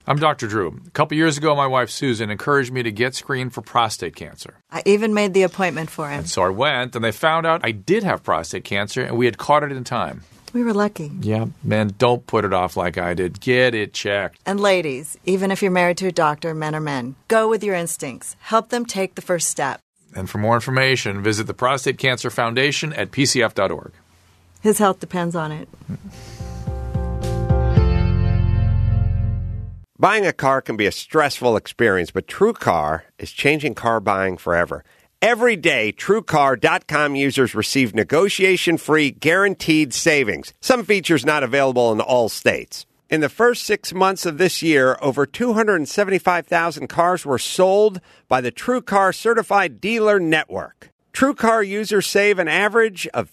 I'm Dr. Drew. A couple years ago, my wife Susan encouraged me to get screened for prostate cancer. I even made the appointment for him. And so I went, and they found out I did have prostate cancer, and we had caught it in time. We were lucky. Yeah, man, don't put it off like I did. Get it checked. And ladies, even if you're married to a doctor, men are men, go with your instincts. Help them take the first step. And for more information, visit the Prostate Cancer Foundation at pcf.org. His health depends on it. Buying a car can be a stressful experience, but TrueCar is changing car buying forever. Every day, TrueCar.com users receive negotiation-free, guaranteed savings. Some features not available in all states. In the first 6 months of this year, over 275,000 cars were sold by the TrueCar Certified Dealer Network. TrueCar users save an average of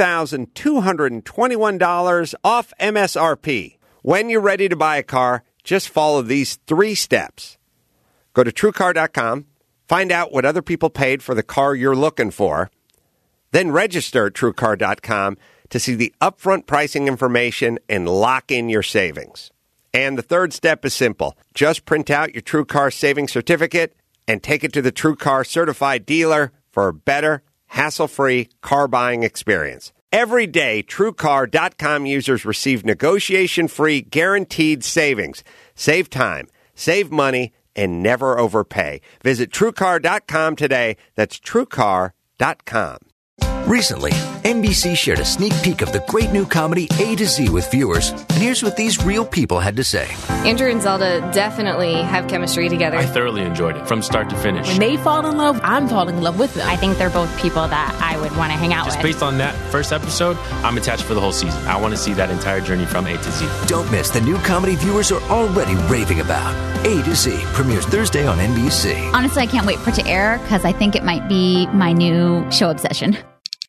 $3,221 off MSRP. When you're ready to buy a car, just follow these 3 steps. Go to TrueCar.com, find out what other people paid for the car you're looking for, then register at TrueCar.com to see the upfront pricing information and lock in your savings. And the third step is simple. Just print out your TrueCar savings certificate and take it to the TrueCar certified dealer for a better, hassle-free car buying experience. Every day, TrueCar.com users receive negotiation-free, guaranteed savings. Save time, save money, and never overpay. Visit TrueCar.com today. That's TrueCar.com. Recently, NBC shared a sneak peek of the great new comedy A to Z with viewers, and here's what these real people had to say. Andrew and Zelda definitely have chemistry together. I thoroughly enjoyed it, from start to finish. When they fall in love, I'm falling in love with them. I think they're both people that I would want to hang out Just with. based on that first episode, I'm attached for the whole season. I want to see that entire journey from A to Z. Don't miss the new comedy viewers are already raving about. A to Z premieres Thursday on NBC. Honestly, I can't wait for it to air because I think it might be my new show obsession.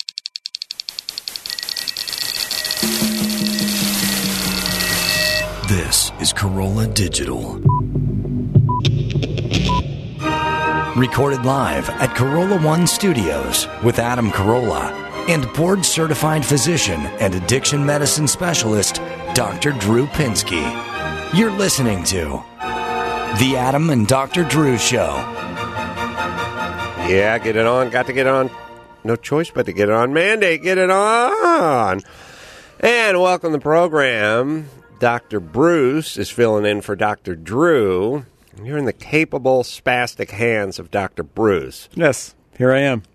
This is Corolla Digital. Recorded live at Corolla One Studios with Adam Carolla and board-certified physician and addiction medicine specialist, Dr. Drew Pinsky. You're listening to The Adam and Dr. Drew Show. Yeah, get it on. Got to get on. No choice but to get it on. Mandate, get it on. And welcome to the program. Dr. Bruce is filling in for Dr. Drew. You're in the capable, spastic hands of Dr. Bruce. Yes, here I am.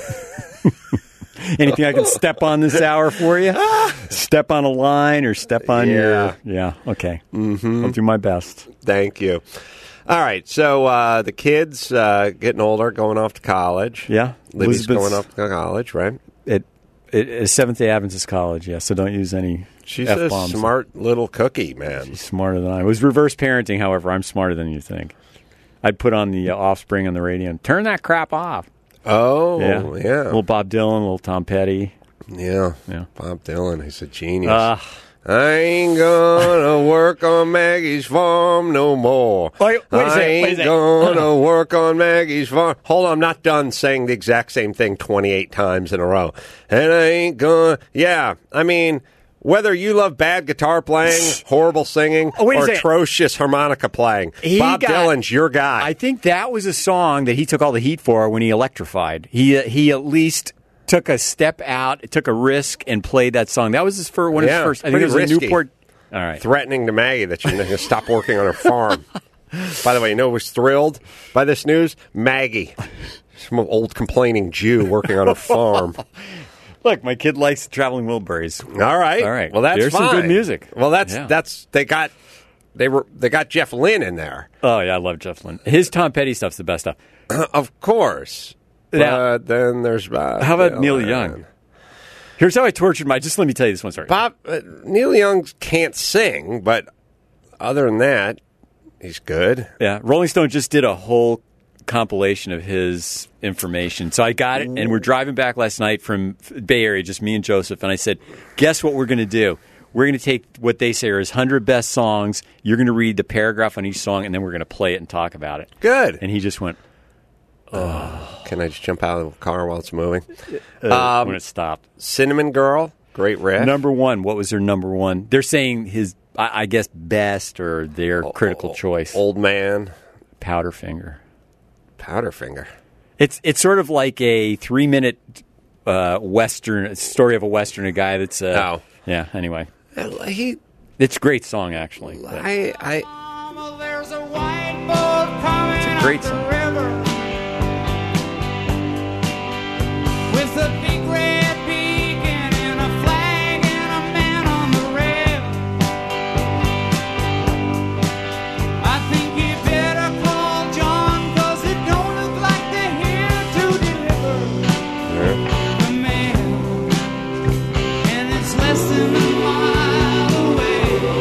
Anything I can step on this hour for you? Step on a line or step on your... Yeah, okay. Mm-hmm. I'll do my best. Thank you. All right, so the kids getting older, going off to college. Yeah. Libby's going off to college, right? Seventh-day Adventist college, yeah, so don't use any She's F-bombs. A smart little cookie, man. She's smarter than I. It was reverse parenting, however. I'm smarter than you think. I'd put on the Offspring on the radio and turn that crap off. Oh, yeah. A little Bob Dylan, a little Tom Petty. Yeah. Bob Dylan, he's a genius. I ain't gonna work on Maggie's farm no more. Wait I ain't gonna work on Maggie's farm. Hold on, I'm not done saying the exact same thing 28 times in a row. And I ain't gonna... Yeah, I mean... Whether you love bad guitar playing, horrible singing, or atrocious harmonica playing, Bob Dylan's your guy. I think that was a song that he took all the heat for when he electrified. He at least took a step out, took a risk, and played that song. That was one of his first. I think it was risky. a Newport. All right, threatening to Maggie that you're going to stop working on her farm. By the way, you know who was thrilled by this news? Maggie, some old complaining Jew working on a farm. Look, my kid likes Traveling Wilburys. All right. Well, that's There's fine. some good music. Well, that's they got Jeff Lynne in there. Oh yeah, I love Jeff Lynne. His Tom Petty stuff's the best stuff. Of course. Now, but then there's Bob. How about Neil Young? Here's how I tortured just let me tell you this one story. Neil Young can't sing, but other than that, he's good. Yeah, Rolling Stone just did a whole compilation of his information. So I got it, and we're driving back last night from Bay Area, just me and Joseph, and I said, guess what we're going to do? We're going to take what they say are his 100 best songs. You're going to read the paragraph on each song, and then we're going to play it and talk about it. Good. And he just went, Can I just jump out of the car while it's moving? When it stopped. Cinnamon Girl, great riff. Number one. What was their number one? They're saying I guess, best or their critical choice. Old Man. Powderfinger. Powderfinger. It's sort of like a 3-minute Western story of a Western, a guy that's... Yeah, anyway. It's a great song, actually. It's a great song. With a big red beacon and a flag and a man on the rail. I think you better call John, 'cause it don't look like they're here to deliver the mail. And it's less than a mile away.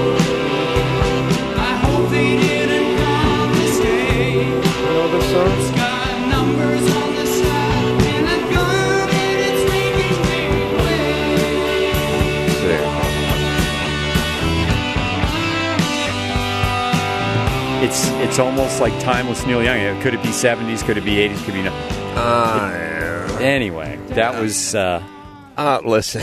I hope they didn't come to stay. You know this song? It's got numbers on the side and a gun. It's almost like timeless Neil Young. Could it be 70s? Could it be 80s? Could it be no. Anyway, that was. Listen,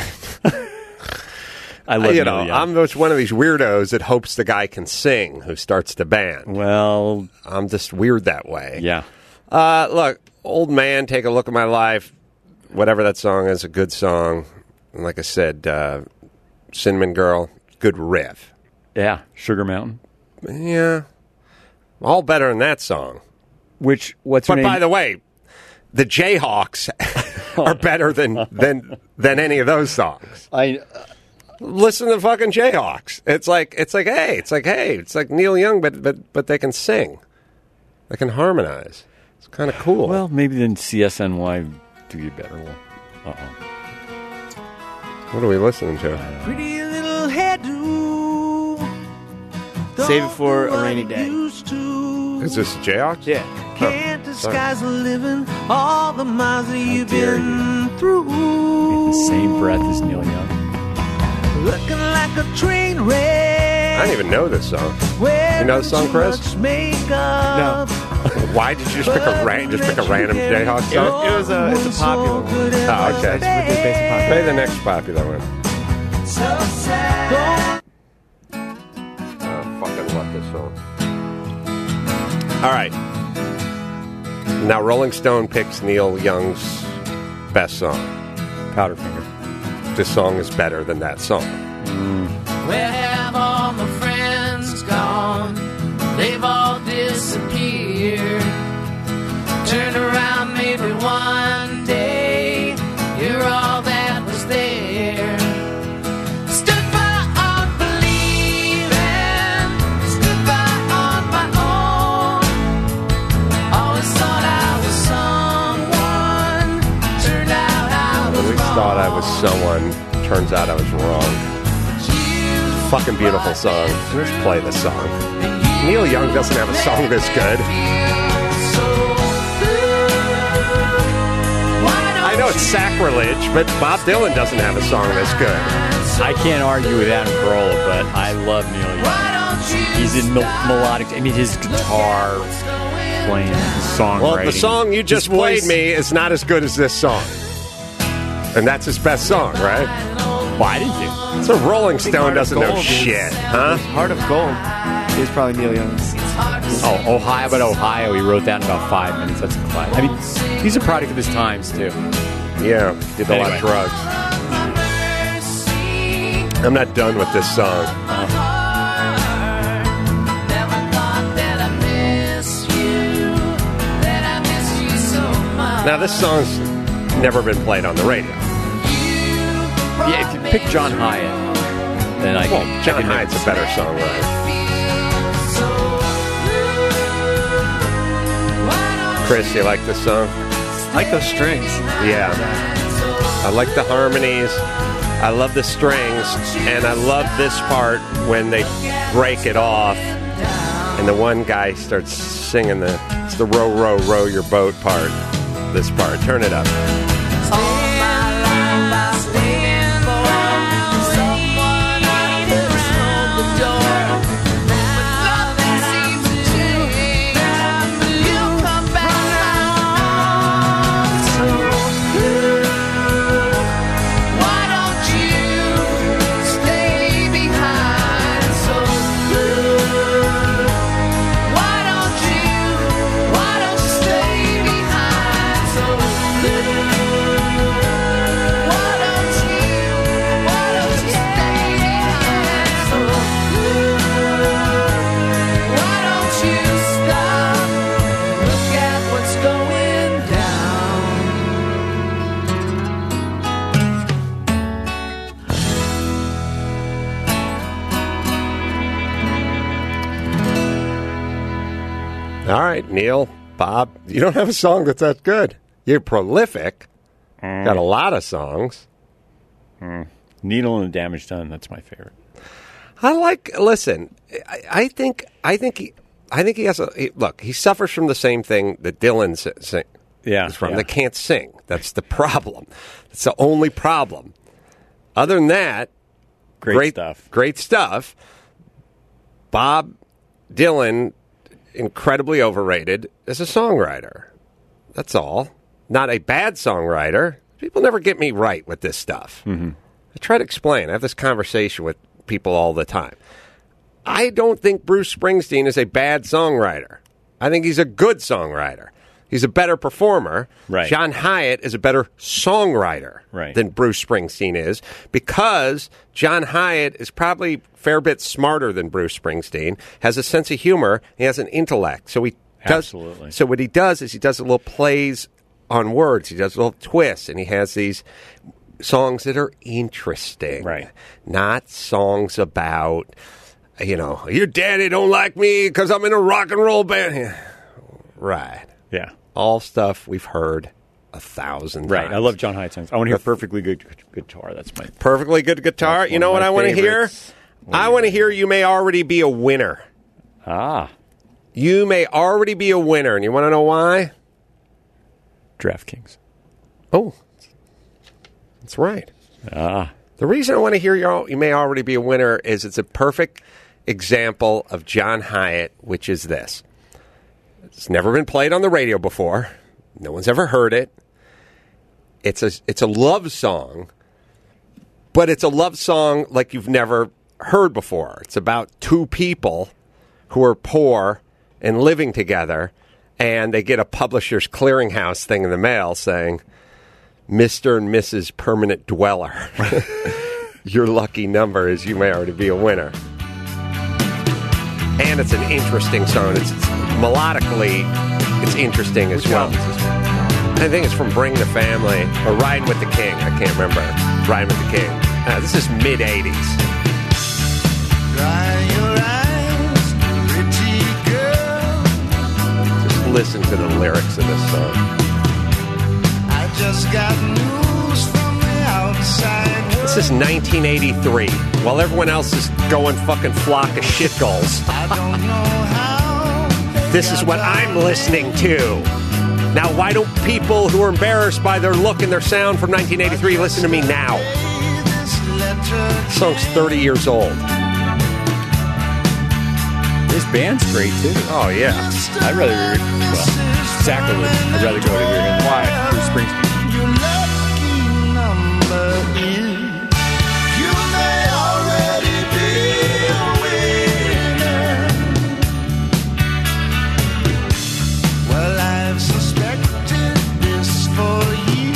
I love Neil Young. I'm just one of these weirdos that hopes the guy can sing who starts the band. Well, I'm just weird that way. Yeah. Look, Old Man, Take a Look at My Life. Whatever that song is, a good song. And like I said, Cinnamon Girl, good riff. Yeah, Sugar Mountain. Yeah. All better than that song. What's her name? But by the way, the Jayhawks are better than any of those songs. Listen to the fucking Jayhawks. It's like Neil Young, but they can sing. They can harmonize. It's kind of cool. Well, maybe then CSNY do you better. Uh-oh. What are we listening to? Pretty little hairdo. Save it for a rainy day. Is this Jayhawks? Yeah. Can't disguise a living all the miles that you've been through. In the same breath as Neil Young. Looking like a train wreck. I don't even know this song. You know the song, Chris? No. Why did you just pick a random Jayhawks song? It's a popular one. Oh, okay. Play the next popular one. So sad. Fucking love this song. All right. Now, Rolling Stone picks Neil Young's best song, Powderfinger. This song is better than that song. Where have all my friends gone? They've all disappeared. Turn around maybe one day. You're all that was there. Stood by unbelieving. Stood by on my own. Always thought I was someone. Turned out I was Always wrong. thought I was someone. Turns out I was wrong. Fucking beautiful song. Let's play this song. Neil Young doesn't have a song this good. I know it's sacrilege, but Bob Dylan doesn't have a song this good. I can't argue with Adam Carolla, but I love Neil Young. He's in melodic. I mean, his guitar playing, his songwriting. Well, the song you just played me is not as good as this song. And that's his best song, right? Why didn't you? So Rolling Stone doesn't know shit, huh? Heart of Gold is probably Neil Young's. Oh, Ohio, he wrote that in about 5 minutes. That's a classic. I mean, he's a product of his times, too. Yeah, did a lot of drugs. I'm not done with this song. Now, this song's never been played on the radio. Yeah, if you pick John Hyatt, then I can... Well, John Hyatt's a better songwriter. Chris, you like this song? I like those strings. Yeah. I like the harmonies. I love the strings. And I love this part when they break it off and the one guy starts singing it's the row, row, row your boat part. This part. Turn it up. All right, Neil, Bob, you don't have a song that's that good. You're prolific. Got a lot of songs. Needle and the Damage Done. That's my favorite. Listen, I think he has look, he suffers from the same thing that Dylan is from. They can't sing. That's the problem. That's the only problem. Other than that, great stuff. Bob Dylan, incredibly overrated as a songwriter. That's all. Not a bad songwriter. People never get me right with this stuff. I try to explain. I have this conversation with people all the time. I don't think Bruce Springsteen is a bad songwriter. I think he's a good songwriter. He's a better performer. Right. John Hyatt is a better songwriter than Bruce Springsteen is, because John Hyatt is probably a fair bit smarter than Bruce Springsteen, has a sense of humor, he has an intellect. So he does. Absolutely. So what he does is he does little plays on words. He does little twists, and he has these songs that are interesting. Right. Not songs about, your daddy don't like me because I'm in a rock and roll band. Right. Yeah. All stuff we've heard 1,000 Right. times. I love John Hyatt songs. I want to hear Perfectly Good Guitar. That's my Perfectly Good Guitar. You know what I want to hear? I want to hear You May Already Be a Winner. You may already be a winner. And you want to know why? DraftKings. Oh, that's right. The reason I want to hear You May Already Be a Winner is it's a perfect example of John Hyatt, which is this. It's never been played on the radio before. No one's ever heard it. It's a love song, but it's a love song like you've never heard before. It's about two people who are poor and living together, and they get a Publishers Clearinghouse thing in the mail saying, Mr. and Mrs. Permanent Dweller. Your lucky number is You May Already Be a Winner. And it's an interesting song. It's melodically, it's interesting as well. I think it's from Bring the Family or Riding with the King. I can't remember. Riding with the King. This is mid-'80s. Dry your eyes, pretty girl. Just listen to the lyrics of this song. I just got news from the outside world. This is 1983. While everyone else is going fucking flock of shit goals. I don't know how. This is what I'm listening to. Now, why don't people who are embarrassed by their look and their sound from 1983 listen to me now? This song's 30 years old. This band's great, too. Oh, yeah. I'd rather hear sacrilege. I'd rather go to hear him. Why? Bruce Springsteen. Your lucky number is you may already be a winner. Well, I've suspected this for years.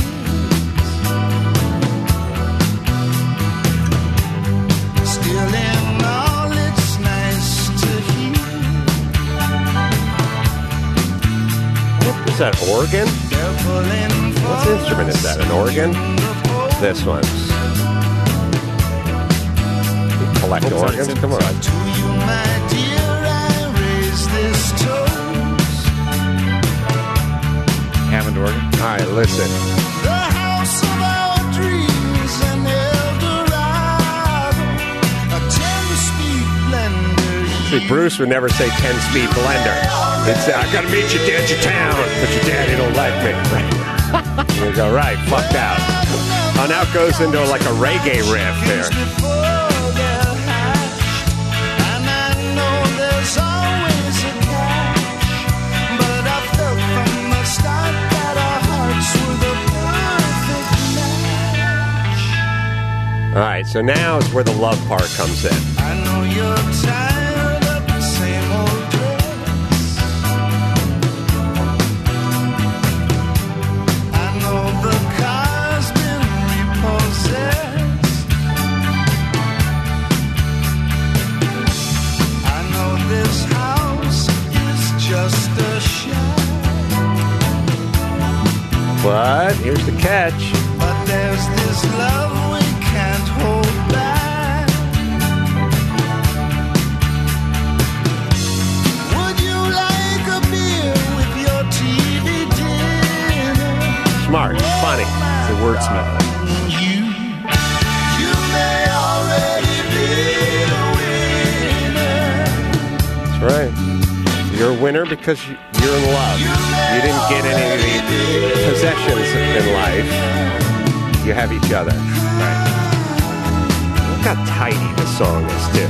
Still in all, it's nice to hear. Is that organ? What instrument is that? An organ? This one. You collect organs? Come on. To you, my dear, I raise this toast. Hammond organ. All right, listen. The house of our dreams and Eldorado. A 10-speed blender. See, Bruce would never say 10-speed blender. He'd say, I gotta meet you downtown, but your daddy don't like me. You go, right, fucked out. Oh, now it goes into like a reggae riff there. And I know there's always a catch, but I felt from the start that our hearts were the perfect match. All right, so now is where the love part comes in. I know you're tired of the same old dress. I know the car's been repossessed. I know this house is just a shell. But here's the catch. But there's this love we can't hold back. Would you like a piece smart. He's funny. He's a wordsmith. That's right. You're a winner because you're in love. You didn't get any of the possessions in life. You have each other. Right. Look how tidy the song is, too.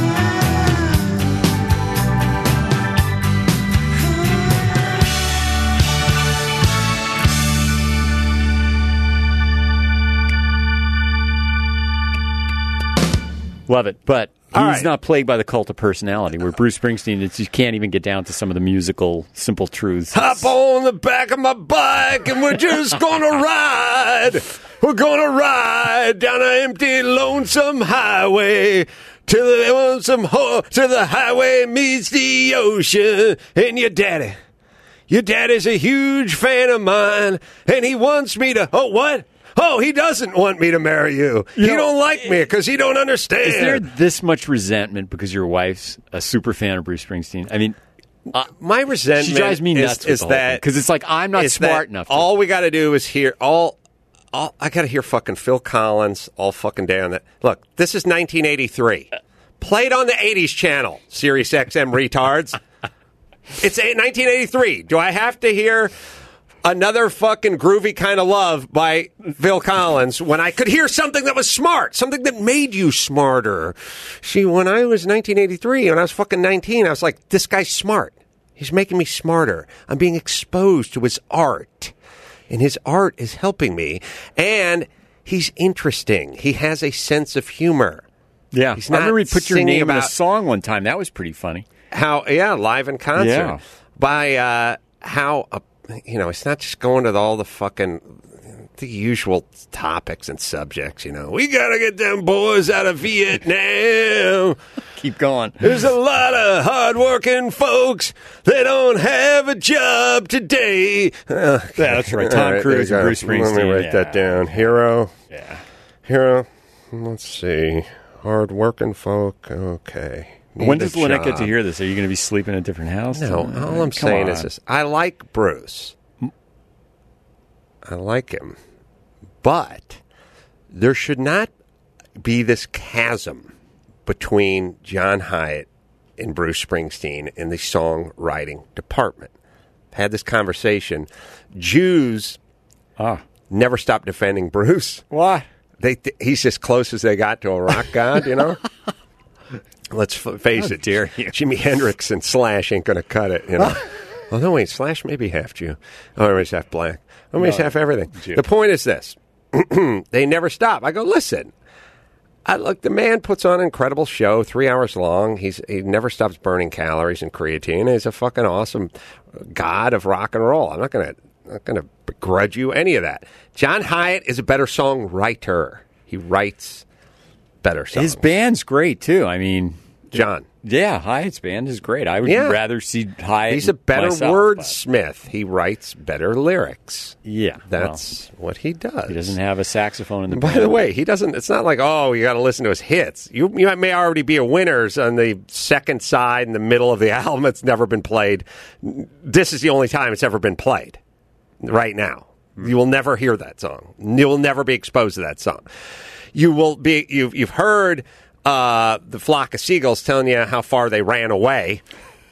Love it. But All he's right. not plagued by the cult of personality, where Bruce Springsteen, you can't even get down to some of the musical simple truths. Hop on the back of my bike and we're just gonna ride. We're gonna ride down an empty, lonesome highway till the highway meets the ocean. And your daddy's a huge fan of mine, and he wants me to. Oh, what? Oh, he doesn't want me to marry you. He don't like me because he don't understand. Is there this much resentment because your wife's a super fan of Bruce Springsteen? I mean, my resentment she drives me nuts is that because it's like I'm not smart enough. All we got to do is hear all. I got to hear fucking Phil Collins all fucking day on that. Look, this is 1983. Played on the 80s channel, Sirius XM retards. It's 1983. Do I have to hear another fucking groovy kind of love by Phil Collins when I could hear something that was smart, something that made you smarter? See, when I was 1983, when I was fucking 19, I was like, this guy's smart. He's making me smarter. I'm being exposed to his art. And his art is helping me. And he's interesting. He has a sense of humor. Yeah. He's I not remember he put your singing name in a about song one time. That was pretty funny. live in concert. Yeah. By it's not just going to all the fucking the usual topics and subjects. We gotta get them boys out of Vietnam. Keep going. There's a lot of hardworking folks that don't have a job today. Yeah, that's right. Tom Cruise and Bruce Springsteen. Let me write that down. Hero. Yeah. Hero. Let's see. Hardworking folk. Okay. When Need does a Lynette get to job. hear this? Are you going to be sleeping in a different house? No, all I'm saying is this. I like Bruce. I like him. But there should not be this chasm between John Hyatt and Bruce Springsteen in the songwriting department. Had this conversation. Jews never stop defending Bruce. Why? He's as close as they got to a rock god, Let's face it, dear. Jimi Hendrix and Slash ain't going to cut it, Oh, no, wait, Slash may be half Jew. Oh, he's half black. Oh, he's half everything. Jew. The point is this. They never stop. I go, listen. Look, the man puts on an incredible show, 3 hours long. He never stops burning calories and creatine. He's a fucking awesome god of rock and roll. I'm not going to begrudge you any of that. John Hyatt is a better songwriter. He writes better songs. His band's great, too. I mean, John. Yeah, Hyatt's band is great. I would rather see Hyatt. He's a better myself, wordsmith. He writes better lyrics. Yeah. That's what he does. He doesn't have a saxophone in the By band. the way, he doesn't. It's not like, you got to listen to his hits. You may already be a winners on the second side in the middle of the album. It's never been played. This is the only time it's ever been played. Right now, you will never hear that song. You will never be exposed to that song. You will be. You've heard the flock of seagulls telling you how far they ran away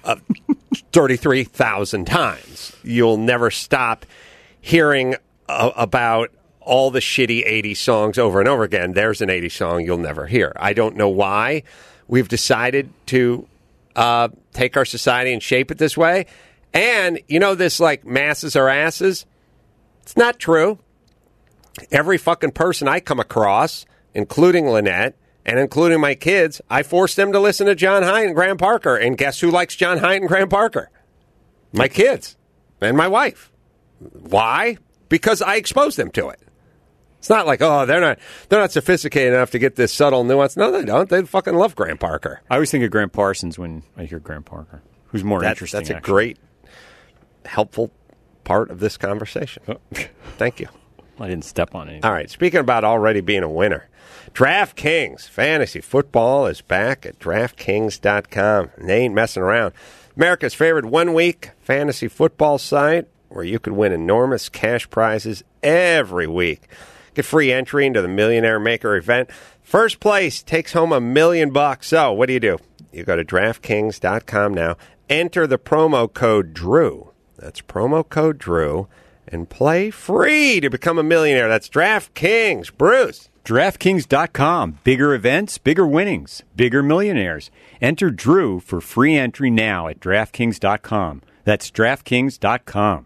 33,000 times. You'll never stop hearing about all the shitty 80s songs over and over again. There's an 80s song you'll never hear. I don't know why we've decided to take our society and shape it this way. And, this like masses are asses. It's not true. Every fucking person I come across, including Lynette, and including my kids, I force them to listen to John Hyatt and Graham Parker. And guess who likes John Hyatt and Graham Parker? My kids and my wife. Why? Because I expose them to it. It's not like, they're not sophisticated enough to get this subtle nuance. No, they don't. They fucking love Graham Parker. I always think of Graham Parsons when I hear Graham Parker, who's more interesting. That's a great, helpful part of this conversation. Thank you. I didn't step on anything. All right, speaking about already being a winner, DraftKings Fantasy Football is back at DraftKings.com. And they ain't messing around. America's favorite one-week fantasy football site. where you could win enormous cash prizes every week. Get free entry into the Millionaire Maker event. First place takes home $1 million. So what do? You go to DraftKings.com now. Enter the promo code DREW. That's promo code DREW. And play free to become a millionaire. That's DraftKings. Bruce. DraftKings.com. Bigger events, bigger winnings, bigger millionaires. Enter Drew for free entry now at DraftKings.com. That's DraftKings.com.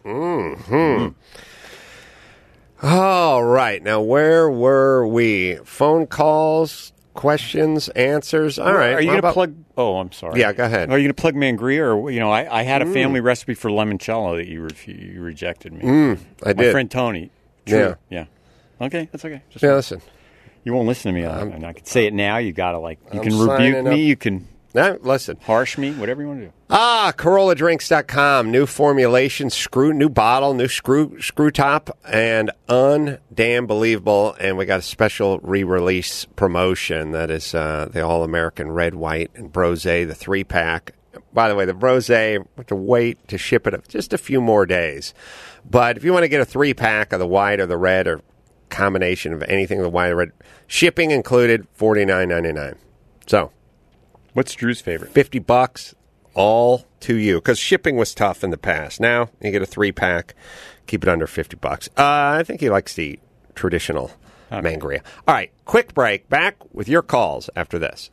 All right. Now, where were we? Phone calls, questions, answers. All right. Are you going to plug? Oh, I'm sorry. Yeah, go ahead. Are you going to plug Mangria? Or, I had a family recipe for limoncello that you rejected me. I did. My friend Tony. True. Yeah. Okay, that's okay. Just listen. You won't listen to me. And I can say it now. You got to you can signing rebuke me. up. You can listen. Harsh me. Whatever you want to do. CorollaDrinks.com. New formulation, new bottle, new screw top, and undamn believable. And we got a special re-release promotion that is the All-American Red, White, and Brosé, the 3-pack. By the way, the Brosé, we have to wait to ship it just a few more days. But if you want to get a 3-pack of the white or the red or combination of anything, the white or red, shipping included, $49.99. So, what's Drew's favorite? $50, all to you. Because shipping was tough in the past. Now you get a 3-pack, keep it under $50. I think he likes the traditional Mangria. All right, quick break. Back with your calls after this.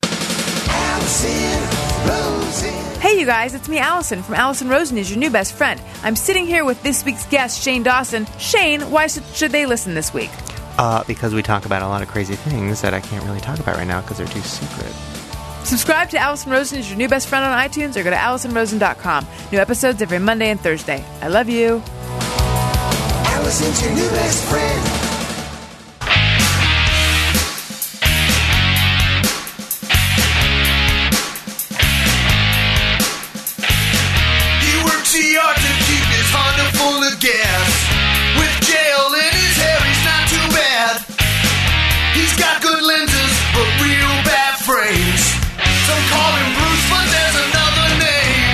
Hey, you guys, it's me, Allison, from Allison Rosen is your new best friend. I'm sitting here with this week's guest, Shane Dawson. Shane, why should they listen this week? Because we talk about a lot of crazy things that I can't really talk about right now because they're too secret. Subscribe to Allison Rosen is your new best friend on iTunes or go to AllisonRosen.com. New episodes every Monday and Thursday. I love you. Allison's your new best friend. He ought to keep his Honda full of gas. With jail in his hair, he's not too bad. He's got good lenses, but real bad frames. Some call him Bruce, but there's another name.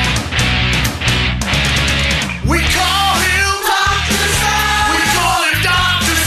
We call him Dr. Spaz. We call him Dr.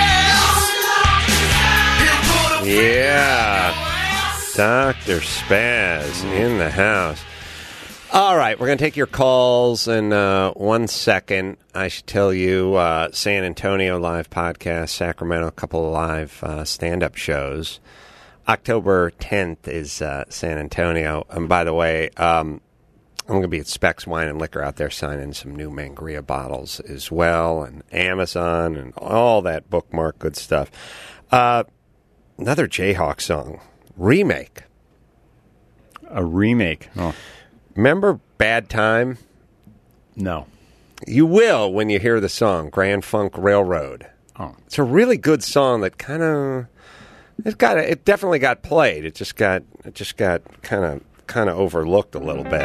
Spaz. Yeah. Dr. Spaz in the house. All right, we're going to take your calls in 1 second. I should tell you, San Antonio live podcast, Sacramento, a couple of live stand-up shows. October 10th is San Antonio. And by the way, I'm going to be at Specs Wine and Liquor out there signing some new Mangria bottles as well, and Amazon and all that bookmark good stuff. Another Jayhawk song, remake. A remake? Oh. Remember Bad Time? No. You will when you hear the song, Grand Funk Railroad. Oh. It's a really good song that kind of it definitely got played. It just got kind of overlooked a little bit.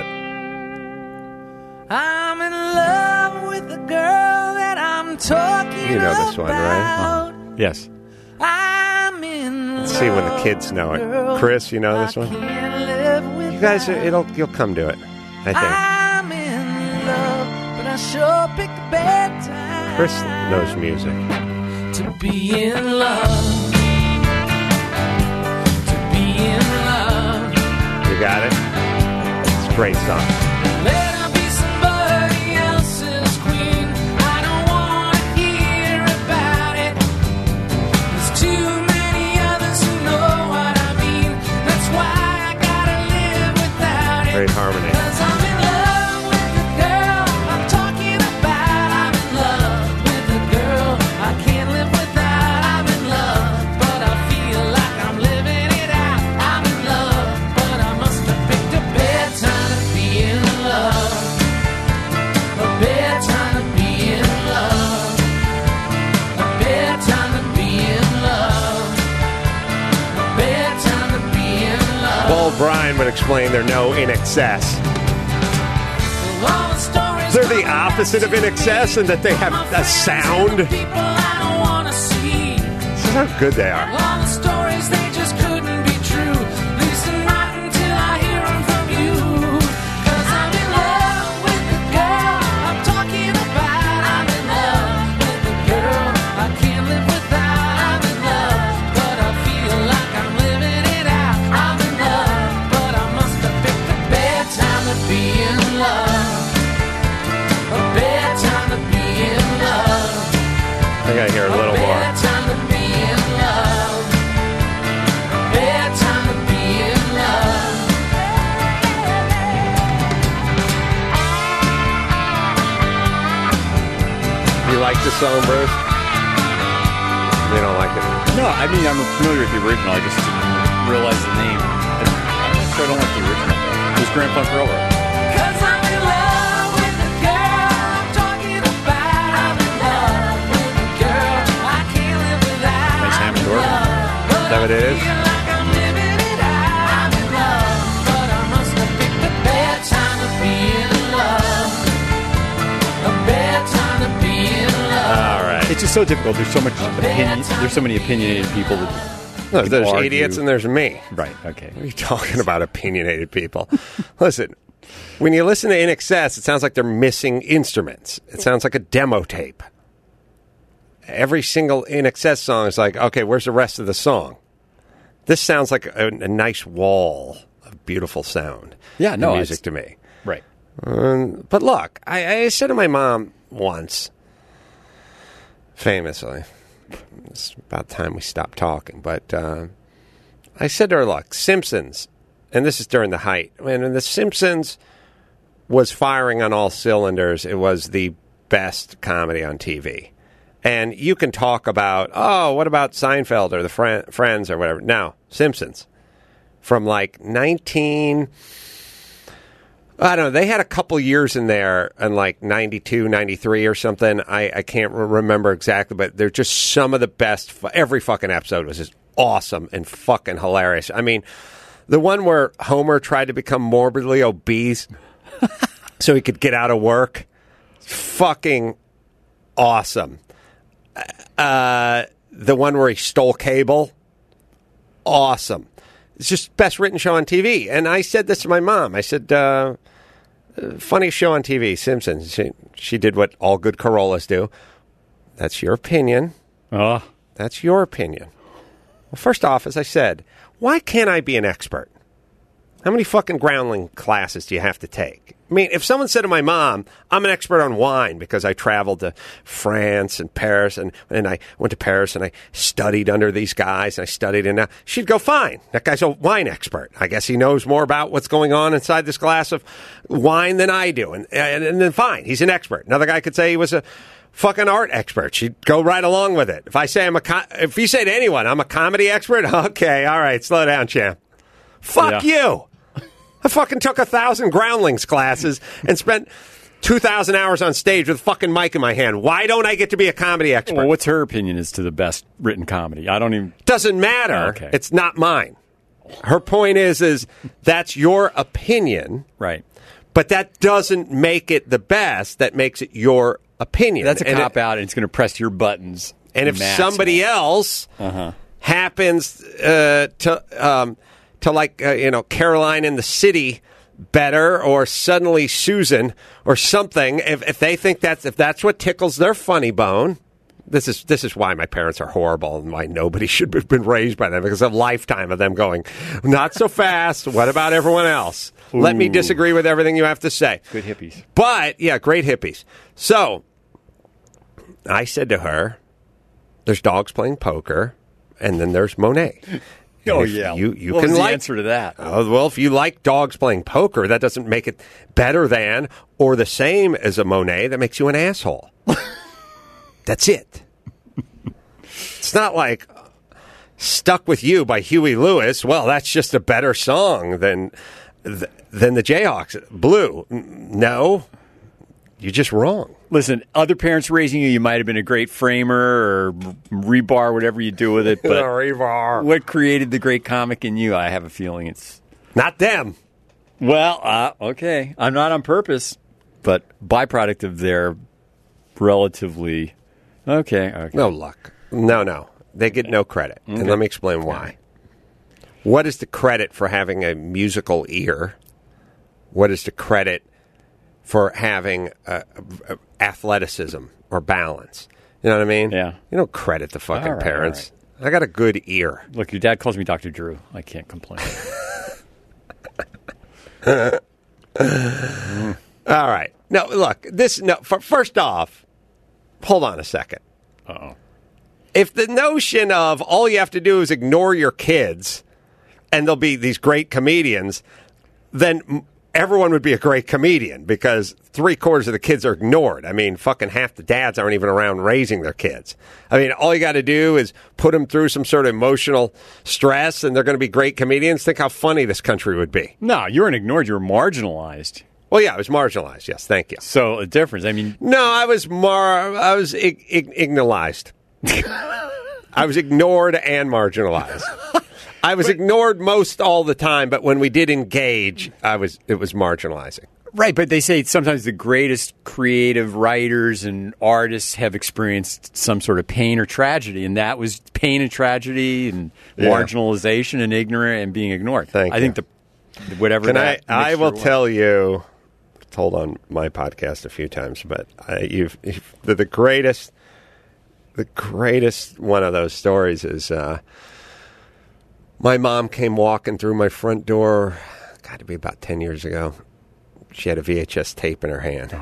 I'm in love with the girl that I'm talking You know this one, right? Uh-huh. Yes. I'm in love. Let's see when the kids know it. Chris, you know this one? You guys, you'll come to it, I think. I'm in love, but I sure pick a bad time. Chris knows music. To be in love. To be in love. You got it? It's a great song. Let her be somebody else's queen. I don't want to hear about it. There's too many others who know what I mean. That's why I gotta live without it. Great harmony. 'Cause I'm in love with the girl I'm talking about. I'm in love with the girl I can't live without. I'm in love, but I feel like I'm living it out. I'm in love, but I must have picked a bad time to be in love. A bad time to be in love. A bad time to be in love. A bad time to be in love. Paul Bryan would explain they're no in excess. They're the opposite of in excess in that they have a sound. This is how good they are. All the stories, they just couldn't be true. Listen not until I hear them from you. 'Cause I'm in love with the girl I'm talking gotta hear a little more. You like the song, Bruce? You don't like it? No, I mean, I'm familiar with the original. I just didn't realize the name. I'm not sure I don't like the original. It was Grand Funk Railroad. Nice Hammond organ. Is that what it is? All right. It's just so difficult. There's so much opinion. There's so many opinionated people that. No, people there's argue. idiots and there's me. Right. Okay. What are you talking about, opinionated people? Listen, when you listen to In Excess, it sounds like they're missing instruments. It sounds like a demo tape. Every single In Excess song is like, okay, where's the rest of the song? This sounds like a nice wall of beautiful sound. Yeah, no, music it's- to me. Right. But look, I said to my mom once, famously, it's about time we stopped talking, but I said to her, look, Simpsons, and this is during the height, when The Simpsons was firing on all cylinders, it was the best comedy on TV. And you can talk about, oh, what about Seinfeld or the Friends or whatever. Now, Simpsons, from like I don't know. They had a couple years in there in like 92, 93 or something. I can't remember exactly, but they're just some of the best. Every fucking episode was just awesome and fucking hilarious. I mean, the one where Homer tried to become morbidly obese so he could get out of work, fucking awesome. The one where he stole cable, awesome. It's just best written show on TV. And I said this to my mom. I said, funniest show on TV, Simpsons. She did what all good Corollas do. That's your opinion. That's your opinion. Well, first off, as I said, why can't I be an expert? How many fucking groundling classes do you have to take? I mean, if someone said to my mom, I'm an expert on wine because I traveled to France and Paris, and I went to Paris and I studied under these guys, and I studied, and she'd go, fine, that guy's a wine expert. I guess he knows more about what's going on inside this glass of wine than I do. And then fine, he's an expert. Another guy could say he was a fucking art expert. She'd go right along with it. If I say if you say to anyone, I'm a comedy expert, okay, all right, slow down, champ. Fuck you. I fucking took 1,000 groundlings classes and spent 2,000 hours on stage with a fucking mic in my hand. Why don't I get to be a comedy expert? Well, what's her opinion as to the best written comedy? I don't even... Doesn't matter. Oh, okay. It's not mine. Her point is that's your opinion. Right. But that doesn't make it the best. That makes it your opinion. That's a cop-out, and it's going to press your buttons. And if somebody else happens to like, Caroline in the City better, or suddenly Susan or something, if they think if that's what tickles their funny bone, this is why my parents are horrible and why nobody should have been raised by them, because of a lifetime of them going, not so fast, what about everyone else? Ooh. Let me disagree with everything you have to say. Good hippies. But, yeah, great hippies. So, I said to her, there's dogs playing poker, and then there's Monet. Oh, if yeah. You what can was the like answer to that? Well, if you like dogs playing poker, that doesn't make it better than or the same as a Monet. That makes you an asshole. That's it. It's not like Stuck With You by Huey Lewis. Well, that's just a better song than the Jayhawks. Blue. No. You're just wrong. Listen, other parents raising you might have been a great framer or rebar, whatever you do with it. But rebar. What created the great comic in you? I have a feeling it's not them. Well, okay. I'm not on purpose, but byproduct of their relatively okay. No luck. No. They get no credit. Okay. And let me explain why. What is the credit for having a musical ear? What is the credit for having athleticism or balance? You know what I mean? Yeah. You don't credit the fucking All right, parents. I got a good ear. Look, your dad calls me Dr. Drew. I can't complain. All right. No, look, first off, hold on a second. Uh-oh. if the notion of all you have to do is ignore your kids and there'll be these great comedians, then everyone would be a great comedian because 3/4 of the kids are ignored. I mean, fucking half the dads aren't even around raising their kids. I mean, all you got to do is put them through some sort of emotional stress and they're going to be great comedians. Think how funny this country would be. No, you weren't ignored. You were marginalized. Well, yeah, I was marginalized. Yes, thank you. So a difference. I mean, no, I was ignorized. I was ignored and marginalized. I was ignored most all the time, but when we did engage, it was marginalizing. Right, but they say sometimes the greatest creative writers and artists have experienced some sort of pain or tragedy, and that was pain and tragedy and marginalization and ignorant and being ignored. I think whatever. Can that I will was. tell you. Told on my podcast a few times, but the greatest one of those stories is my mom came walking through my front door. Got to be about 10 years ago. She had a VHS tape in her hand.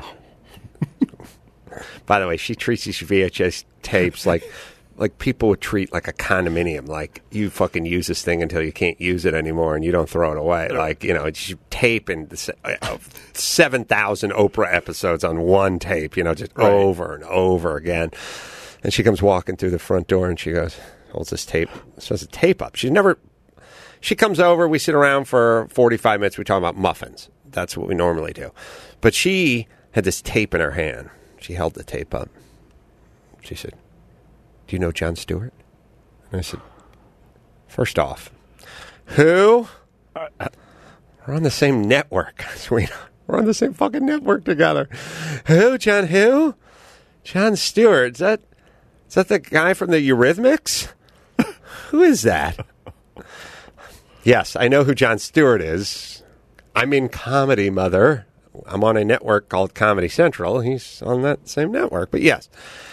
By the way, she treats these VHS tapes like people would treat like a condominium. Like, you fucking use this thing until you can't use it anymore and you don't throw it away. Like, it's tape and 7,000 Oprah episodes on one tape, just over and over again. And she comes walking through the front door and she goes, holds this tape, says a tape up. She comes over, we sit around for 45 minutes, we talk about muffins. That's what we normally do. But she had this tape in her hand. She held the tape up. She said, "Do you know Jon Stewart?" And I said, "First off, who?" We're on the same network, sweetheart. We're on the same fucking network together. Who, John? Who? Jon Stewart. Is that the guy from the Eurythmics? Who is that? Yes, I know who Jon Stewart is. I'm in comedy, mother. I'm on a network called Comedy Central. He's on that same network. But yes.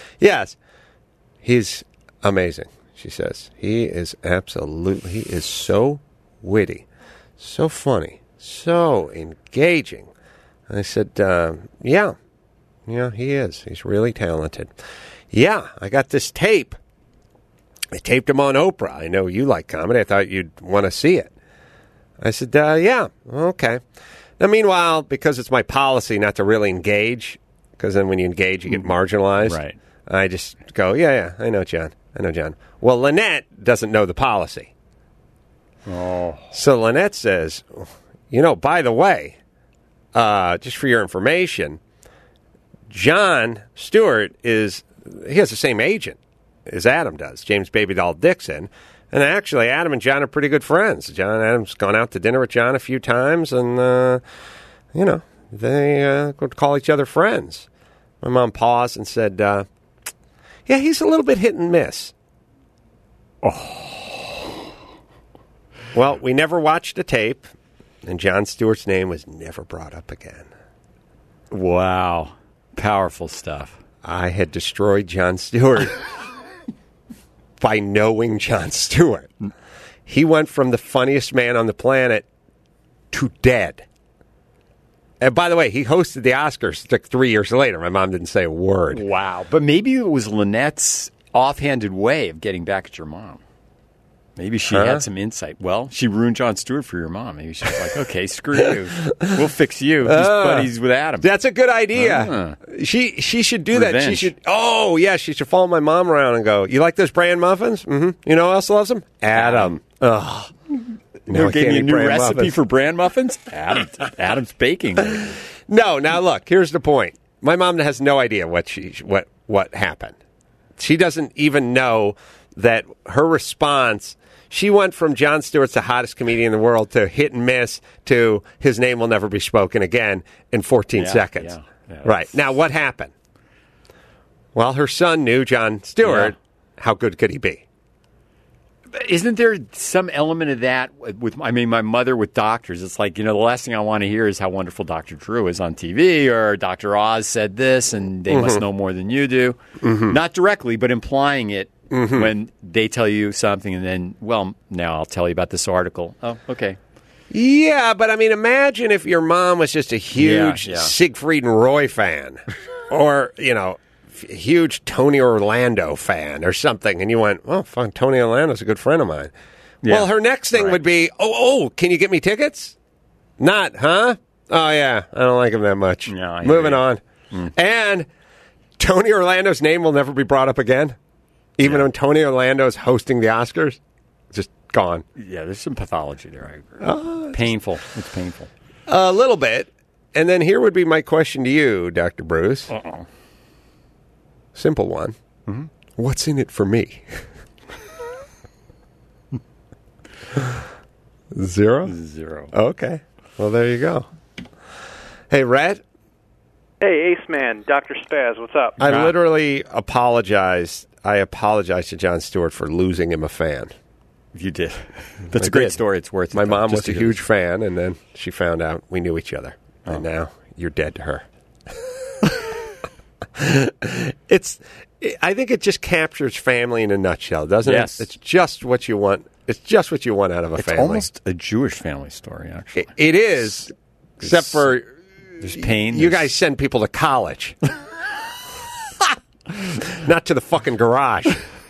He's amazing, she says. He is so witty, so funny, so engaging. I said, yeah, he is. He's really talented. Yeah, I got this tape. I taped him on Oprah. I know you like comedy. I thought you'd want to see it. I said, yeah, okay. Now, meanwhile, because it's my policy not to really engage, because then when you engage, you get marginalized. Right. I just go, yeah, I know John. Well, Lynette doesn't know the policy. Oh. So Lynette says, by the way, just for your information, Jon Stewart he has the same agent as Adam does, James Baby Doll Dixon. And actually, Adam and John are pretty good friends. Adam's gone out to dinner with John a few times, and, they would call each other friends. My mom paused and said, yeah, he's a little bit hit and miss. Oh. Well, we never watched a tape, and Jon Stewart's name was never brought up again. Wow. Powerful stuff. I had destroyed Jon Stewart by knowing Jon Stewart. He went from the funniest man on the planet to dead. And by the way, he hosted the Oscars like 3 years later. My mom didn't say a word. Wow. But maybe it was Lynette's offhanded way of getting back at your mom. Maybe she had some insight. Well, she ruined Jon Stewart for your mom. Maybe she's like, okay, screw you. We'll fix you. He's buddies with Adam. That's a good idea. She should do Revenge. that. She should follow my mom around and go, you like those bran muffins? Mm-hmm. You know who else loves them? Adam. Ugh. Now gave me a new recipe for bran muffins? Adam's baking. No, now look, here's the point. My mom has no idea what happened. She doesn't even know that her response, she went from Jon Stewart's the hottest comedian in the world to hit and miss to his name will never be spoken again in 14 seconds. Yeah, right. Now, what happened? Well, her son knew Jon Stewart. Yeah. How good could he be? Isn't there some element of that with, my mother with doctors? It's like, the last thing I want to hear is how wonderful Dr. Drew is on TV, or Dr. Oz said this, and they must know more than you do. Mm-hmm. Not directly, but implying it when they tell you something, and then, well, now I'll tell you about this article. Oh, okay. Yeah, but imagine if your mom was just a huge Siegfried and Roy fan, or, huge Tony Orlando fan or something, and you went, "Well, fine, Tony Orlando's a good friend of mine." Yeah. Well, her next thing would be, "Oh, can you get me tickets?" Not, huh? Oh yeah, I don't like him that much. Moving on. And Tony Orlando's name will never be brought up again, even when Tony Orlando is hosting the Oscars. Just gone. Yeah, there's some pathology there. I agree. Painful. It's painful. A little bit. And then here would be my question to you, Dr. Bruce. Uh-oh. Simple one. What's in it for me? Zero? Zero. Okay. Well, there you go. Hey, Rhett. Hey, Ace Man, Dr. Spaz, what's up? I literally apologized. I apologized to Jon Stewart for losing him a fan. You did. That's a great story. It's worth it. My mom Just was a to huge fan, and then she found out we knew each other. And now you're dead to her. I think it just captures family in a nutshell, doesn't Yes. it? It's just what you want. It's just what you want out of a family. It's almost a Jewish family story, actually. It is, except for there's pain. You guys send people to college, not to the fucking garage.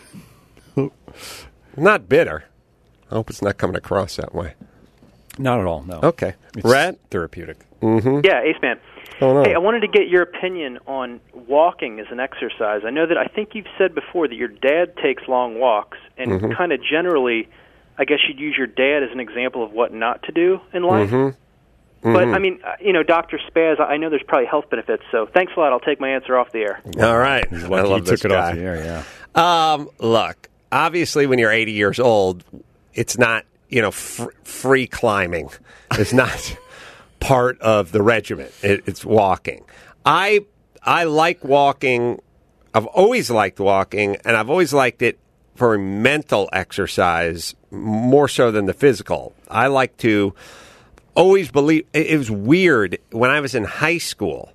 Not bitter. I hope it's not coming across that way. Not at all, no. Okay. It's Rhett? therapeutic. Mm-hmm. Yeah, Ace Man. Oh, no. Hey, I wanted to get your opinion on walking as an exercise. I know that I think you've said before that your dad takes long walks, and kind of generally, I guess you'd use your dad as an example of what not to do in life. But, I mean, Dr. Spaz, I know there's probably health benefits, so thanks a lot. I'll take my answer off the air. All right. He's I lucky love he this took it guy. off the air, yeah. Look, obviously when you're 80 years old, it's not, free climbing. It's not part of the regimen. It's walking. I like walking. I've always liked walking, and I've always liked it for mental exercise more so than the physical. I like to always believe. It was weird when I was in high school.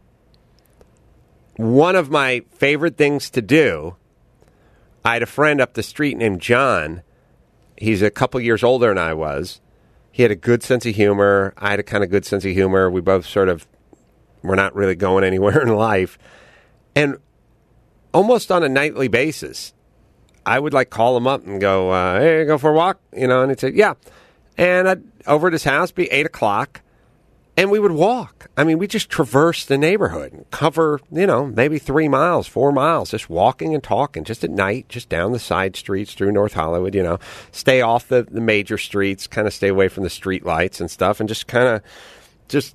One of my favorite things to do, I had a friend up the street named John. He's a couple years older than I was. He had a good sense of humor. I had a kind of good sense of humor. We both we're not really going anywhere in life. And almost on a nightly basis, I would call him up and go, hey, go for a walk? And he'd say, yeah. And I'd over at his house, be 8 o'clock, and we would walk. I mean, we just traverse the neighborhood and cover, maybe 3 miles, 4 miles, just walking and talking, just at night, just down the side streets through North Hollywood, stay off the major streets, kind of stay away from the street lights and stuff, and just kind of, just,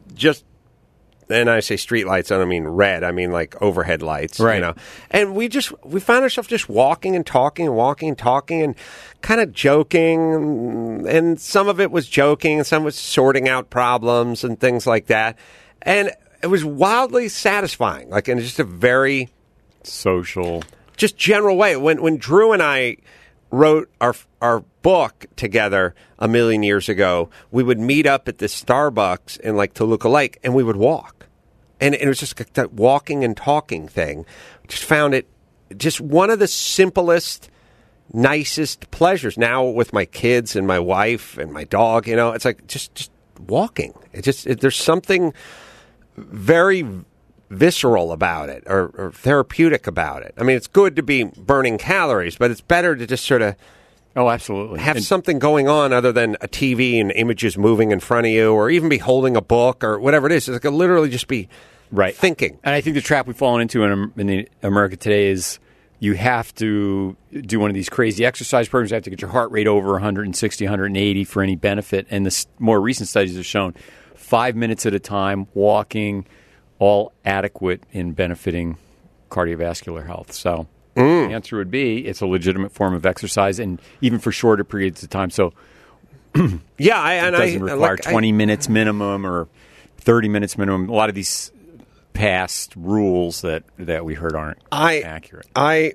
and I say street lights, I don't mean red, I mean overhead lights, right. And we found ourselves just walking and talking and kind of joking, and some of it was joking, and some was sorting out problems and things like that. And it was wildly satisfying, in just a very social, just general way. When Drew and I wrote our book together a million years ago, we would meet up at the Starbucks in Toluca Lake, and we would walk. And it was just that walking and talking thing. Just found it just one of the simplest, nicest pleasures. Now with my kids and my wife and my dog, it's just walking. There's something very visceral about it or therapeutic about it. I mean, it's good to be burning calories, but it's better to just sort of absolutely have something going on other than a TV and images moving in front of you, or even be holding a book or whatever it is. It's literally just be thinking. And I think the trap we've fallen into in America today is you have to do one of these crazy exercise programs. You have to get your heart rate over 160, 180 for any benefit. And the more recent studies have shown 5 minutes at a time, walking, all adequate in benefiting cardiovascular health. So the answer would be it's a legitimate form of exercise, and even for shorter periods of time. So it doesn't require 20 minutes minimum or 30 minutes minimum. A lot of these past rules that we heard aren't accurate. I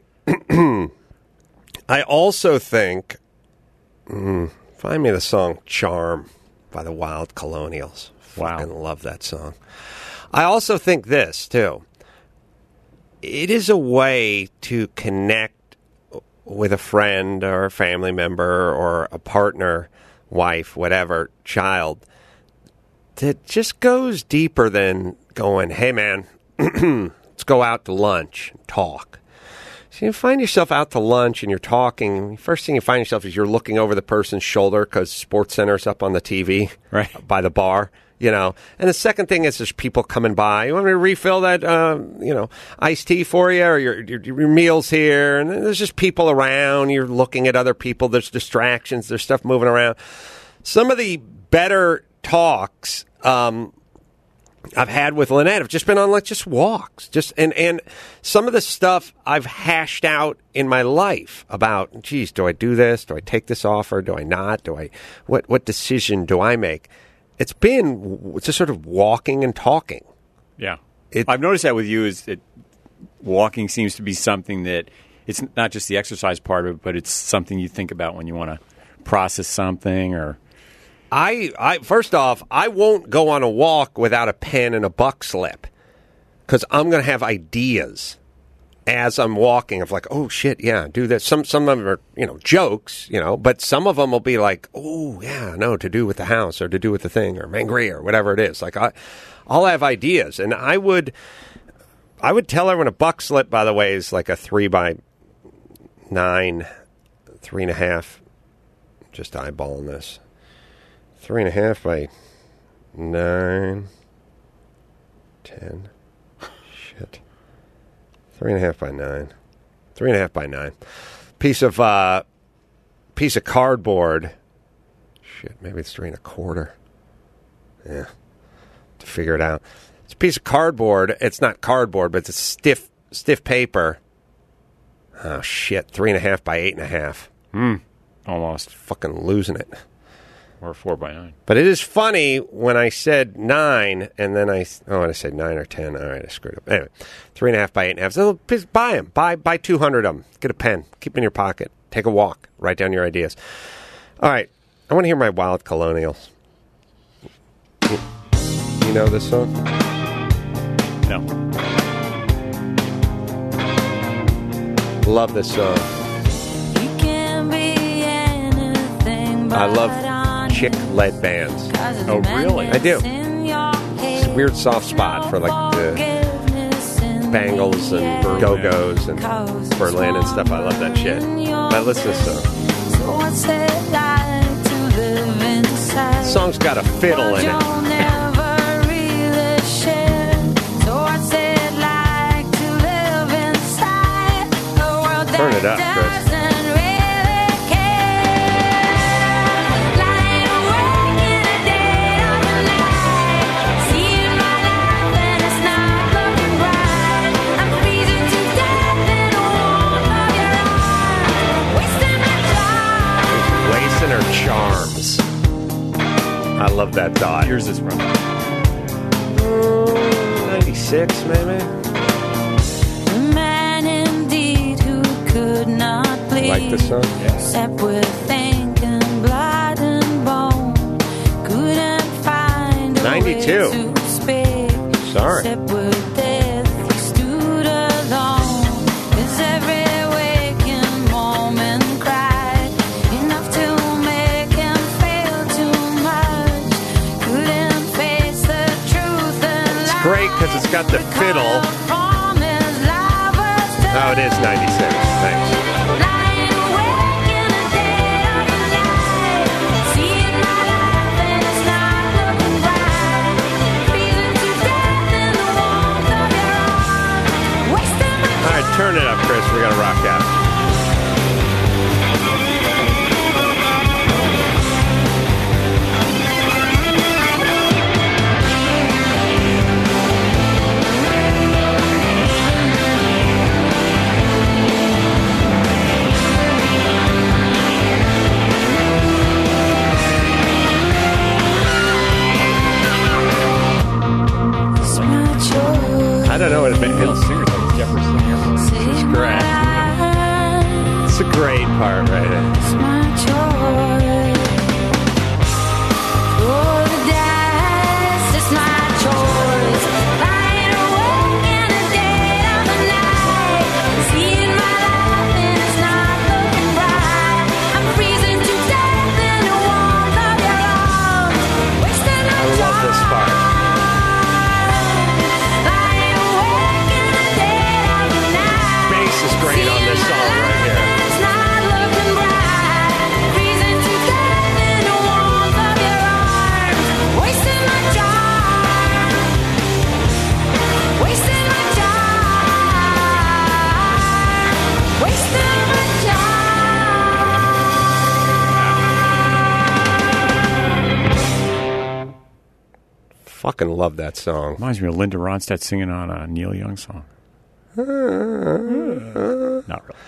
also think, find me the song Charm by the Wild Colonials. Wow. Fucking love that song. I also think this, too. It is a way to connect with a friend or a family member or a partner, wife, whatever, child, that just goes deeper than going, hey, man, let's let's go out to lunch and talk. So you find yourself out to lunch and you're talking. First thing you find yourself is you're looking over the person's shoulder because SportsCenter's up on the TV by the bar. And the second thing is there's people coming by. You want me to refill that, iced tea for you, or your meal's here? And there's just people around. You're looking at other people. There's distractions. There's stuff moving around. Some of the better talks I've had with Lynette have just been on just walks, and some of the stuff I've hashed out in my life about, geez, do I do this? Do I take this offer? Do I not? What decision do I make? It's just sort of walking and talking. Yeah. I've noticed that with you is that walking seems to be something that it's not just the exercise part of it, but it's something you think about when you want to process something or... I first off, I won't go on a walk without a pen and a buck slip because I'm going to have ideas as I'm walking of like, oh shit, yeah, do this. Some of them are jokes, but some of them will be like, oh yeah, no, to do with the house or to do with the thing or Mangria or whatever it is. Like I'll have ideas, and I would tell everyone a buck slip. By the way, is like a 3x9, 3.5. Just eyeballing this. 3.5 by 9, 10. Shit. 3.5 by 9. 3.5 by 9. Piece of cardboard. Shit, maybe it's 3.25. Yeah. To figure it out. It's a piece of cardboard. It's not cardboard, but it's a stiff paper. Oh shit. 3.5 by 8.5. Almost. Fucking losing it. Or 4x9. But it is funny when I said 9, and then I said 9 or 10. All right, I screwed up. Anyway, 3.5 by 8.5. So just buy them. Buy 200 of them. Get a pen. Keep them in your pocket. Take a walk. Write down your ideas. All right, I want to hear my Wild Colonials. You know this song? No. Love this song. I love chick-led bands. Oh, really? I do. It's a weird soft spot for like the Bangles and Go-Go's and Berlin and stuff. I love that shit. I listen to this song. The song's got a fiddle in it. Turn it up, Chris. Her charms. I love that dot. Here's this from 96, maybe. Man indeed who could not bleed. Like this song? Yeah. Except with thinking blood and bone. Couldn't find a 92. way to speak. Sorry. Except with death he stood alone. His every waking moment cried enough to make him feel too much. Couldn't face the truth and It's great because it's got the fiddle. Oh, it is 96. Thanks. All right, turn it up, Chris. We got to rock out. I don't know what it means. It's great. It's a great part right there. I love this part. fucking love that song. Reminds me of Linda Ronstadt singing on a Neil Young song. Not really.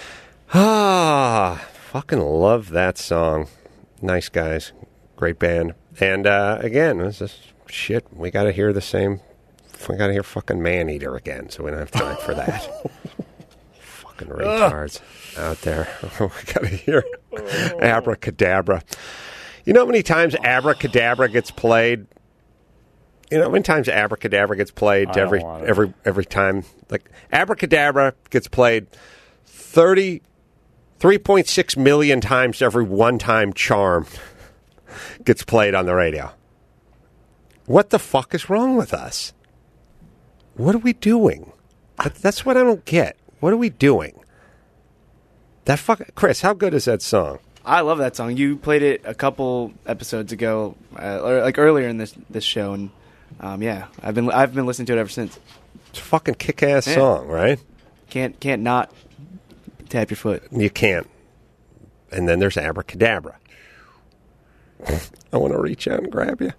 Fucking love that song. Nice guys. Great band. And again, this is shit. We got to hear the same. We got to hear fucking Maneater again, so we don't have time for that. Fucking retards out there. We got to hear Abracadabra. You know how many times Abracadabra gets played? You know how many times Abracadabra gets played every time? Like, Abracadabra gets played 3.6 million times every one time Charm gets played on the radio. What the fuck is wrong with us? What are we doing? That's what I don't get. What are we doing? Chris, how good is that song? I love that song. You played it a couple episodes ago, or like earlier in this show, and yeah, I've been listening to it ever since. It's a fucking kick-ass song, right? Can't not tap your foot. You can't. And then there's Abracadabra. I want to reach out and grab you.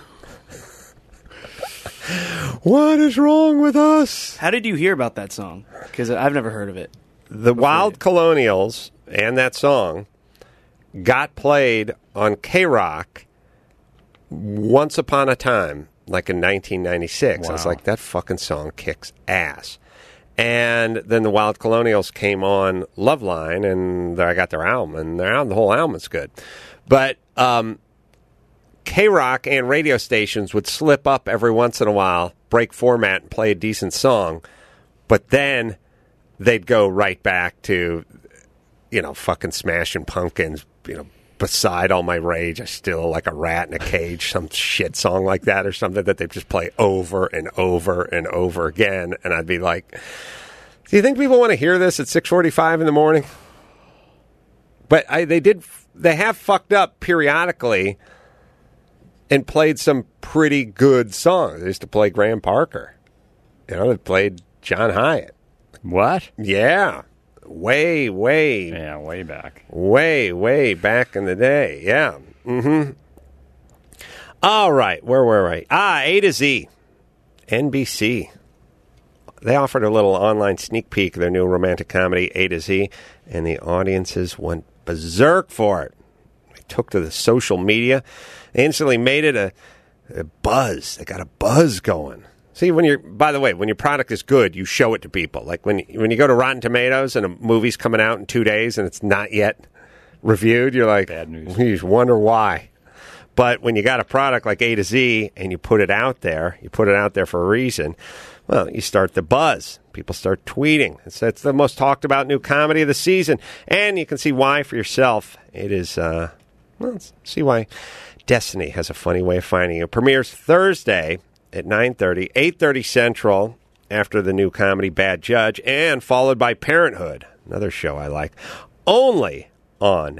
What is wrong with us? How did you hear about that song? Because I've never heard of it. The Wild Colonials and that song got played on K-Rock once upon a time, like in 1996. Wow. I was like, that fucking song kicks ass. And then the Wild Colonials came on Loveline, and I got their album, and the whole album is good. But K-Rock and radio stations would slip up every once in a while, break format, and play a decent song, but then they'd go right back to, fucking Smashing Pumpkins, Beside All My Rage, I Still Like a Rat in a Cage, some shit song like that or something that they just play over and over and over again. And I'd be like, do you think people want to hear this at 6:45 in the morning? But they have fucked up periodically and played some pretty good songs. They used to play Graham Parker. They played John Hyatt. What? Yeah. Way back. Way back in the day. Yeah. Mm-hmm. All right. Where were we? A to Z. NBC. They offered a little online sneak peek of their new romantic comedy, A to Z, and the audiences went berserk for it. They took to the social media. They instantly made it a buzz. They got a buzz going. See, when your product is good, you show it to people. Like when you go to Rotten Tomatoes and a movie's coming out in 2 days and it's not yet reviewed, you're like, bad news. You just wonder why. But when you got a product like A to Z and you put it out there for a reason, well, you start the buzz. People start tweeting. It's the most talked about new comedy of the season. And you can see why for yourself. It is, see why Destiny has a funny way of finding you. It premieres Thursday at 9:30, 8:30 Central, after the new comedy Bad Judge, and followed by Parenthood, another show I like, only on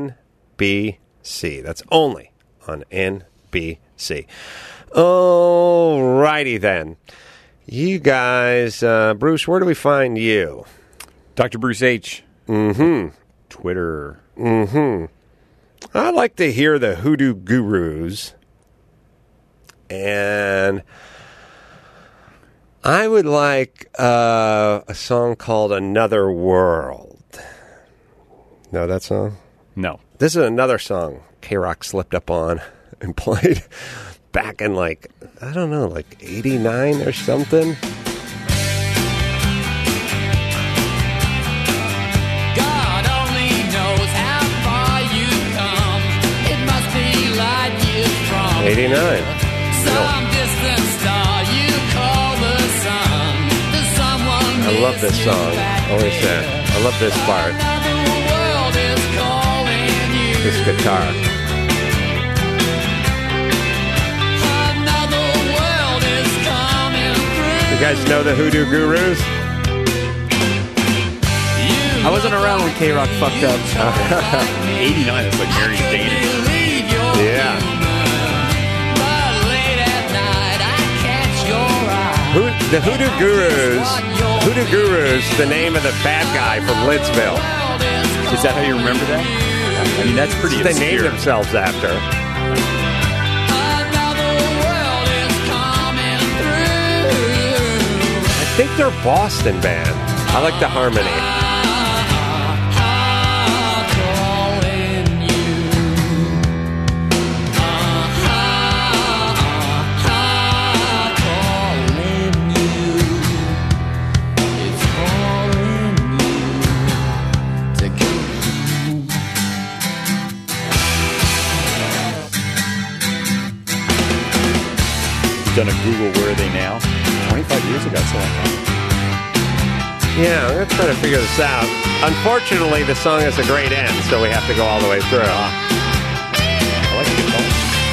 NBC. That's only on NBC. All righty then. You guys, Bruce, where do we find you? Dr. Bruce H. Mm-hmm. Twitter. Mm-hmm. I like to hear the Hoodoo Gurus. And I would like a song called Another World. Know that song? No. This is another song K-Rock slipped up on and played back in like 89 or something. God only knows how far you've come. It must be light years from 89. some distant star you call the sun. There's someone I love this song. Always said. I love this part. Another world is calling you. This guitar. Another world is coming through. You guys know the Hoodoo Gurus? I wasn't around when K-Rock fucked up. 89 is like Mary's dating. Yeah. The Hoodoo Gurus, the name of the bad guy from Lidsville. Is that how you remember that? I mean, that's pretty They obscure. named themselves after. think they're a Boston band. I like the harmony. Done a Google Where Are They Now? 25 years ago, so Yeah, I'm going to try to figure this out. Unfortunately, the song has a great end, so we have to go all the way through. I like the song.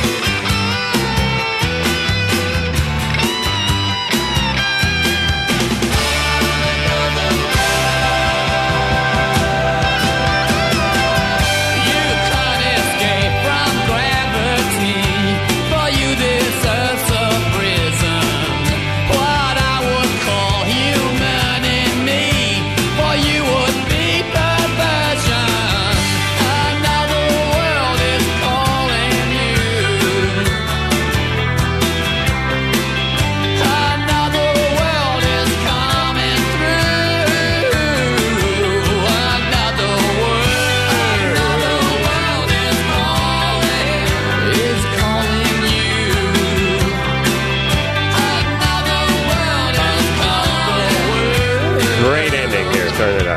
Turn it up.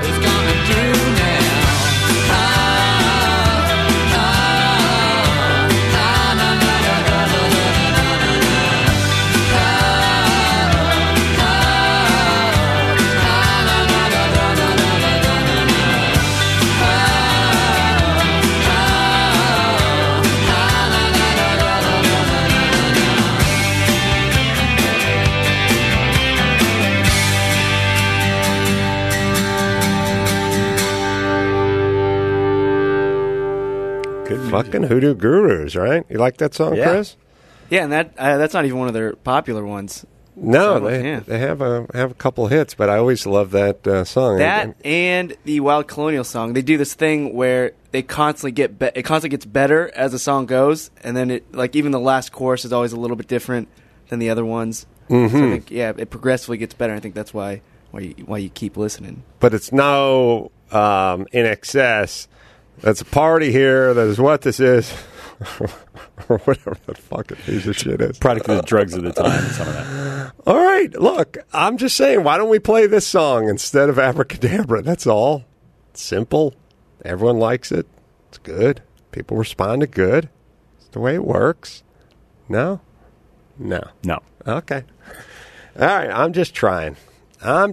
Fucking Hoodoo Gurus, right? You like that song, Chris? Yeah, and that's not even one of their popular ones. No, So, they have a couple hits, but I always love that song. That and the Wild Colonial song. They do this thing where they constantly it constantly gets better as the song goes, and then it even the last chorus is always a little bit different than the other ones. Mm-hmm. So I think it progressively gets better. I think that's why you keep listening. But it's no In Excess. That's a party here. That is what this is. Or whatever that fucking piece of shit is. Product of the drugs of the time and some of that. All right, look, I'm just saying, why don't we play this song instead of Abracadabra? That's all. It's simple. Everyone likes it. It's good. People respond to good. It's the way it works. No? No. No. Okay. All right, I'm just trying. I'm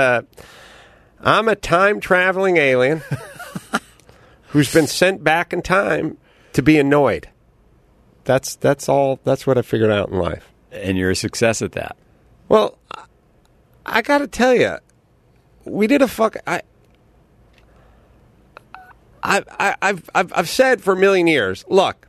a time-traveling alien who's been sent back in time to be annoyed. That's all. That's what I figured out in life. And you're a success at that. Well, I got to tell you, we did a fuck. I've said for a million years. Look,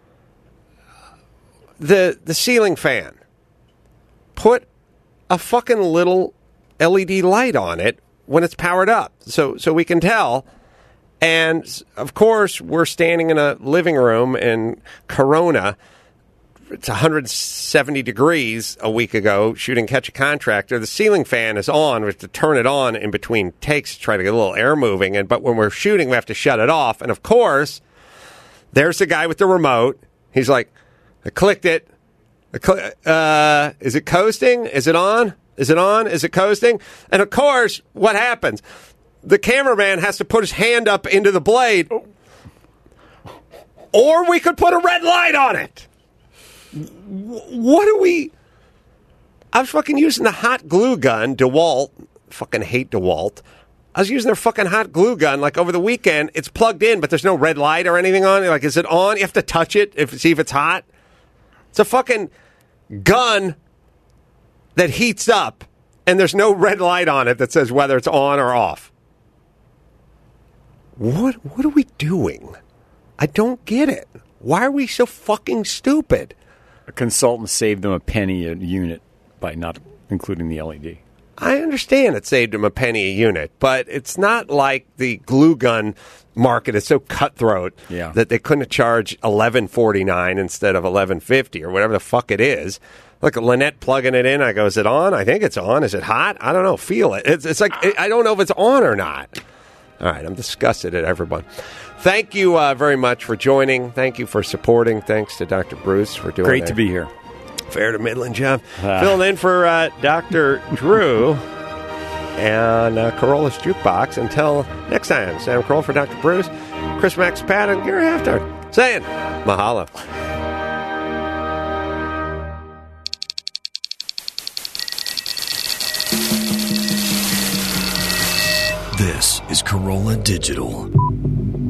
the ceiling fan. Put a fucking little LED light on it when it's powered up, so we can tell. And, of course, we're standing in a living room in Corona. It's 170 degrees a week ago shooting Catch a Contractor. The ceiling fan is on. We have to turn it on in between takes to try to get a little air moving. But when we're shooting, we have to shut it off. And, of course, there's the guy with the remote. He's like, I clicked it. Is it coasting? Is it on? Is it on? Is it coasting? And, of course, what happens? The cameraman has to put his hand up into the blade. Or we could put a red light on it. What do we... I was fucking using the hot glue gun, DeWalt. Fucking hate DeWalt. I was using their fucking hot glue gun, like, over the weekend. It's plugged in, but there's no red light or anything on it. Like, is it on? You have to touch it, see if it's hot. It's a fucking gun that heats up, and there's no red light on it that says whether it's on or off. What are we doing? I don't get it. Why are we so fucking stupid? A consultant saved them a penny a unit by not including the LED. I understand it saved them a penny a unit, but it's not like the glue gun market is so cutthroat that they couldn't charge $11.49 instead of $11.50 or whatever the fuck it is. Look, Lynette plugging it in. I go, is it on? I think it's on. Is it hot? I don't know. Feel it. It's like, I don't know if it's on or not. All right, I'm disgusted at everyone. Thank you very much for joining. Thank you for supporting. Thanks to Dr. Bruce for doing Great to be here. Fair to Midland, Jeff. Filling in for Dr. Drew and Carolla's Jukebox. Until next time, Sam Carolla for Dr. Bruce, Chris Max Patton, Gary Halftard, saying mahalo. This is Corolla Digital.